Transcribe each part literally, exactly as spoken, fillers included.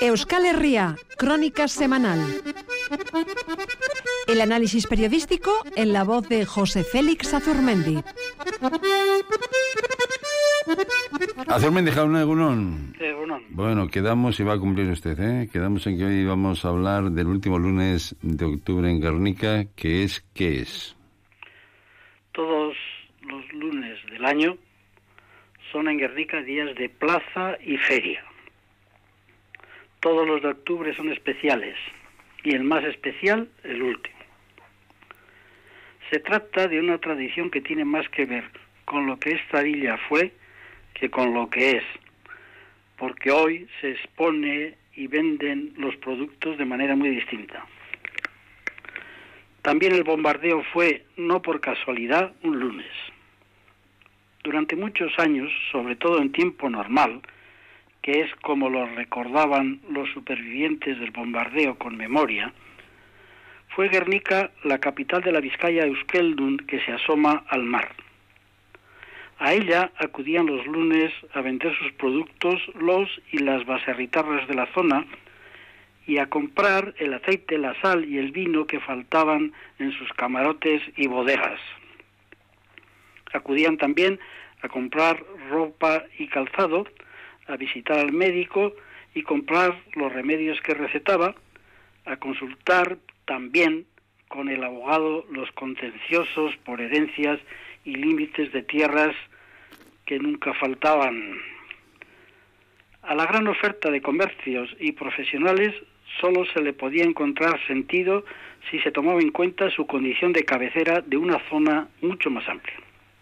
Euskal Herria, Crónica Semanal. El análisis periodístico en la voz de José Félix Azurmendi. Azurmendi, Jauna, Egunon. Egunon. Bueno, quedamos, y va a cumplir usted, ¿eh? Quedamos en que hoy vamos a hablar del último lunes de octubre en Guernica, que es, ¿qué es? Todos los lunes del año son en Guernica días de plaza y feria. Todos los de octubre son especiales, y el más especial, el último. Se trata de una tradición que tiene más que ver con lo que esta villa fue que con lo que es, porque hoy se expone y venden los productos de manera muy distinta. También el bombardeo fue, no por casualidad, un lunes. Durante muchos años, sobre todo en tiempo normal, que es como lo recordaban los supervivientes del bombardeo con memoria, fue Guernica la capital de la Vizcaya Euskeldun que se asoma al mar. A ella acudían los lunes a vender sus productos los y las baserritarras de la zona y a comprar el aceite, la sal y el vino que faltaban en sus camarotes y bodegas. Acudían también a comprar ropa y calzado, a visitar al médico y comprar los remedios que recetaba, a consultar también con el abogado los contenciosos por herencias y límites de tierras que nunca faltaban. A la gran oferta de comercios y profesionales solo se le podía encontrar sentido si se tomaba en cuenta su condición de cabecera de una zona mucho más amplia.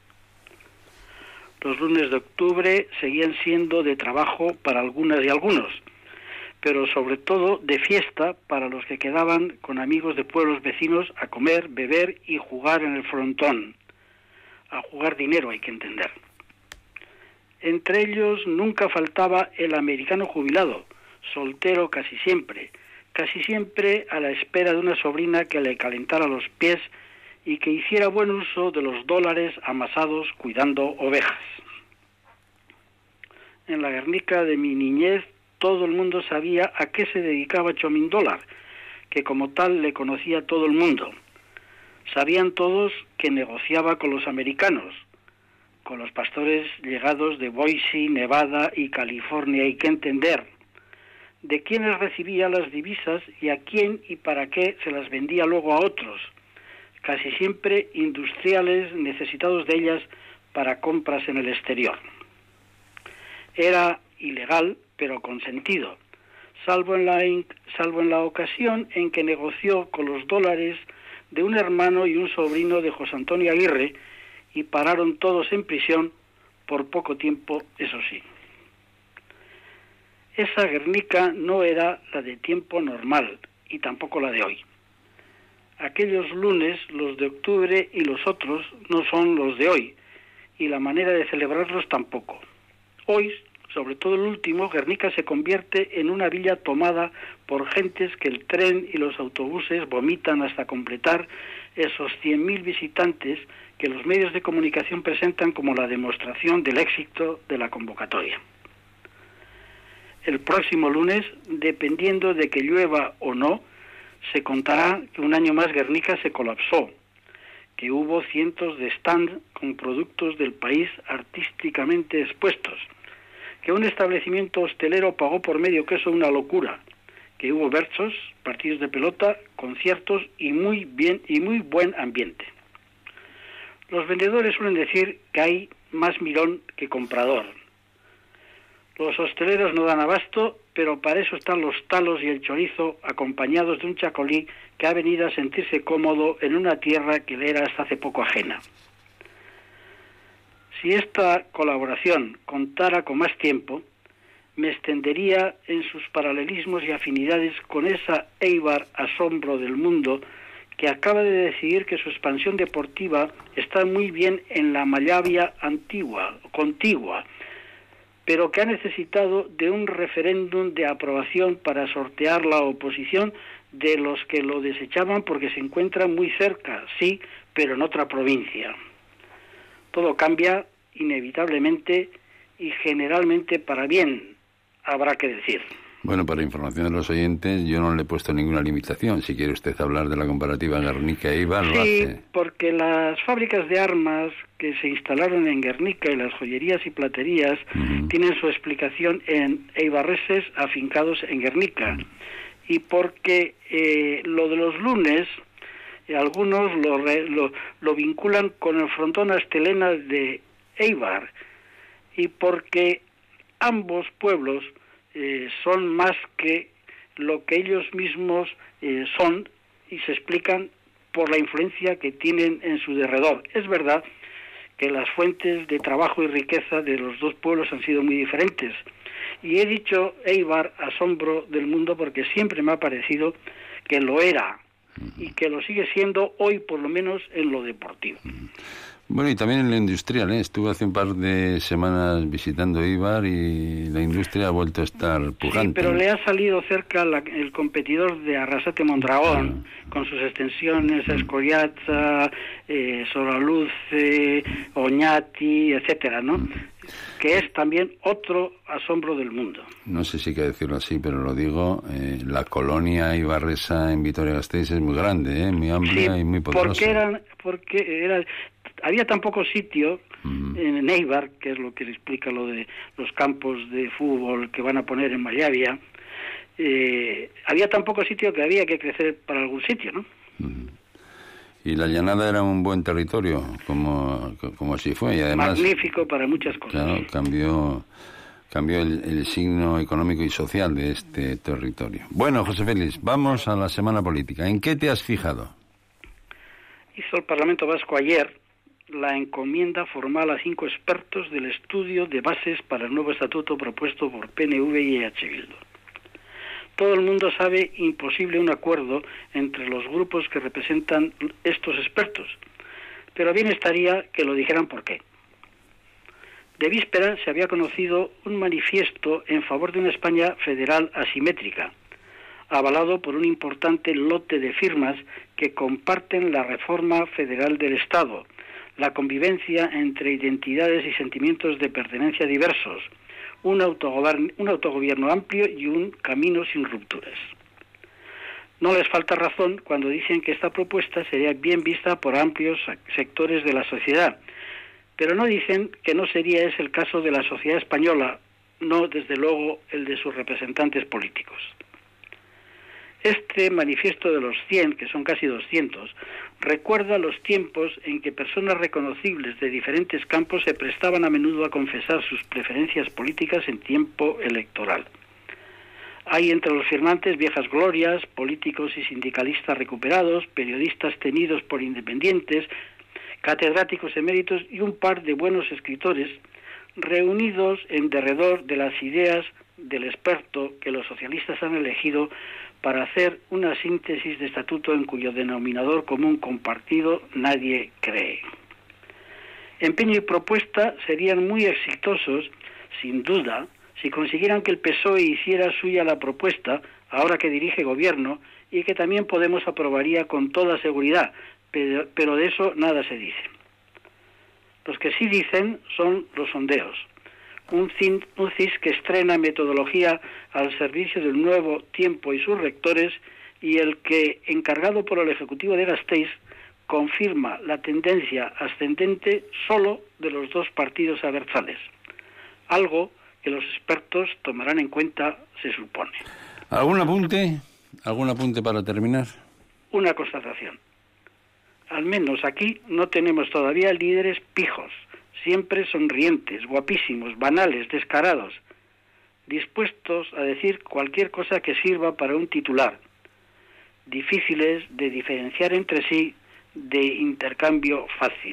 Los lunes de octubre seguían siendo de trabajo para algunas y algunos, pero sobre todo de fiesta para los que quedaban con amigos de pueblos vecinos a comer, beber y jugar en el frontón. A jugar dinero, hay que entender. Entre ellos nunca faltaba el americano jubilado, soltero casi siempre, casi siempre a la espera de una sobrina que le calentara los pies y que hiciera buen uso de los dólares amasados cuidando ovejas. En la Guernica de mi niñez todo el mundo sabía a qué se dedicaba Chomín Dólar, que como tal le conocía todo el mundo. Sabían todos que negociaba con los americanos, con los pastores llegados de Boise, Nevada y California, hay que entender, de quiénes recibía las divisas y a quién y para qué se las vendía luego a otros, casi siempre industriales necesitados de ellas para compras en el exterior. Era ilegal, pero consentido, salvo en la, salvo en la ocasión en que negoció con los dólares de un hermano y un sobrino de José Antonio Aguirre y pararon todos en prisión por poco tiempo, eso sí. Esa Guernica no era la de tiempo normal y tampoco la de hoy. Aquellos lunes, los de octubre y los otros, no son los de hoy, y la manera de celebrarlos tampoco. Hoy, sobre todo el último, Guernica se convierte en una villa tomada por gentes que el tren y los autobuses vomitan hasta completar esos cien mil visitantes que los medios de comunicación presentan como la demostración del éxito de la convocatoria. El próximo lunes, dependiendo de que llueva o no, se contará que un año más Guernica se colapsó, que hubo cientos de stands con productos del país artísticamente expuestos, que un establecimiento hostelero pagó por medio queso una locura, que hubo versos, partidos de pelota, conciertos y muy bien y muy buen ambiente. Los vendedores suelen decir que hay más mirón que comprador. Los hosteleros no dan abasto, pero para eso están los talos y el chorizo, acompañados de un chacolí que ha venido a sentirse cómodo en una tierra que le era hasta hace poco ajena. Si esta colaboración contara con más tiempo, me extendería en sus paralelismos y afinidades con esa Eibar asombro del mundo que acaba de decidir que su expansión deportiva está muy bien en la Mallavia antigua, contigua, pero que ha necesitado de un referéndum de aprobación para sortear la oposición de los que lo desechaban porque se encuentra muy cerca, sí, pero en otra provincia. Todo cambia inevitablemente y generalmente para bien, habrá que decir. Bueno, para información de los oyentes, yo no le he puesto ninguna limitación. Si quiere usted hablar de la comparativa Guernica e Eibar, sí, lo hace. Porque las fábricas de armas que se instalaron en Guernica y las joyerías y platerías uh-huh. tienen su explicación en eibarreses afincados en Guernica. Uh-huh. Y porque eh, lo de los lunes, eh, algunos lo, re, lo, lo vinculan con el frontón Astelena de Eibar. Y porque ambos pueblos Eh, son más que lo que ellos mismos eh, son y se explican por la influencia que tienen en su derredor. Es verdad que las fuentes de trabajo y riqueza de los dos pueblos han sido muy diferentes. Y he dicho Eibar, asombro del mundo, porque siempre me ha parecido que lo era y que lo sigue siendo hoy, por lo menos en lo deportivo. Bueno, y también en lo industrial, ¿eh? Estuve hace un par de semanas visitando Eibar y la industria ha vuelto a estar pujante. Sí, pero le ha salido cerca la, el competidor de Arrasate Mondragón, ah. con sus extensiones, Escoriaza, eh, Soraluce, Oñati, etcétera, ¿no? Mm. Que es también otro asombro del mundo. No sé si hay que decirlo así, pero lo digo, eh, la colonia ibarresa en Vitoria-Gasteiz es muy grande, ¿eh? Muy amplia sí, y muy poderosa. Porque eran, porque era, había tan poco sitio uh-huh. en Eibar, que es lo que le explica lo de los campos de fútbol que van a poner en Mallavia, eh, había tan poco sitio que había que crecer para algún sitio, ¿no? Uh-huh. Y la llanada era un buen territorio, como, como así fue. Y además, magnífico para muchas cosas. Claro, cambió, cambió el, el signo económico y social de este territorio. Bueno, José Félix, vamos a la semana política. ¿En qué te has fijado? Hizo el Parlamento Vasco ayer la encomienda formal a cinco expertos del estudio de bases para el nuevo estatuto propuesto por P N V y E H Bildu. Todo el mundo sabe imposible un acuerdo entre los grupos que representan estos expertos, pero bien estaría que lo dijeran por qué. De víspera se había conocido un manifiesto en favor de una España federal asimétrica, avalado por un importante lote de firmas que comparten la reforma federal del Estado, la convivencia entre identidades y sentimientos de pertenencia diversos, Un autogobierno, un autogobierno amplio y un camino sin rupturas. No les falta razón cuando dicen que esta propuesta sería bien vista por amplios sectores de la sociedad, pero no dicen que no sería ese el caso de la sociedad española, no desde luego el de sus representantes políticos. Este manifiesto de los cien, que son casi doscientos, recuerda los tiempos en que personas reconocibles de diferentes campos se prestaban a menudo a confesar sus preferencias políticas en tiempo electoral. Hay entre los firmantes viejas glorias, políticos y sindicalistas recuperados, periodistas tenidos por independientes, catedráticos eméritos y un par de buenos escritores reunidos en derredor de las ideas del experto que los socialistas han elegido para hacer una síntesis de estatuto en cuyo denominador común compartido nadie cree. Empeño y propuesta serían muy exitosos, sin duda, si consiguieran que el P S O E hiciera suya la propuesta, ahora que dirige gobierno, y que también Podemos aprobaría con toda seguridad, pero, pero de eso nada se dice. Los que sí dicen son los sondeos. Un C I S que estrena metodología al servicio del nuevo tiempo y sus rectores, y el que, encargado por el Ejecutivo de Gasteiz, confirma la tendencia ascendente solo de los dos partidos abertzales, algo que los expertos tomarán en cuenta, se supone. ¿Algún apunte? ¿Algún apunte para terminar? Una constatación. Al menos aquí no tenemos todavía líderes pijos, siempre sonrientes, guapísimos, banales, descarados, dispuestos a decir cualquier cosa que sirva para un titular, difíciles de diferenciar entre sí, de intercambio fácil.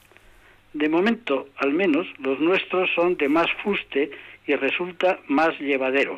De momento, al menos, los nuestros son de más fuste y resulta más llevadero.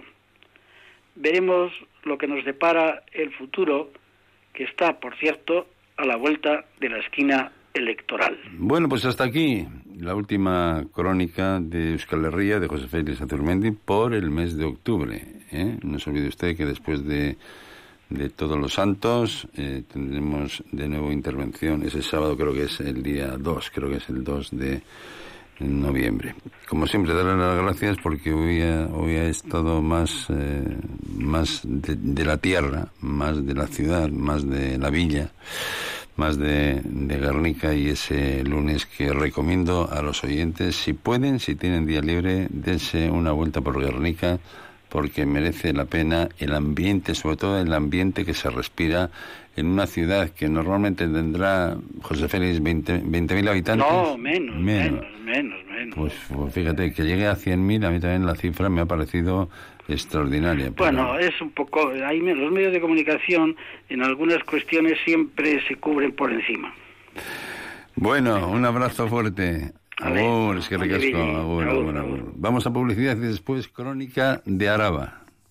Veremos lo que nos depara el futuro, que está, por cierto, a la vuelta de la esquina electoral. Bueno, pues hasta aquí la última crónica de Euskal Herria de José Félix Azurmendi por el mes de octubre, ¿eh? No se olvide usted que después de, de Todos los Santos eh, tendremos de nuevo intervención ese sábado, creo que es el día dos, creo que es el dos de, en noviembre. Como siempre, darle las gracias porque hoy ha, hoy ha estado más, eh, más de, de la tierra, más de la ciudad, más de la villa, más de, de Guernica, y ese lunes que recomiendo a los oyentes, si pueden, si tienen día libre, dense una vuelta por Guernica, porque merece la pena el ambiente, sobre todo el ambiente que se respira en una ciudad que normalmente tendrá, José Félix, veinte mil habitantes. No, menos, menos, menos, menos. Pues, pues fíjate, que llegue a cien mil, a mí también la cifra me ha parecido extraordinaria. Bueno, pero... es un poco... Hay, los medios de comunicación en algunas cuestiones siempre se cubren por encima. Bueno, un abrazo fuerte. Agur, es que ricasco. Agur, agur, agur. Vamos a publicidad y después Crónica de Araba.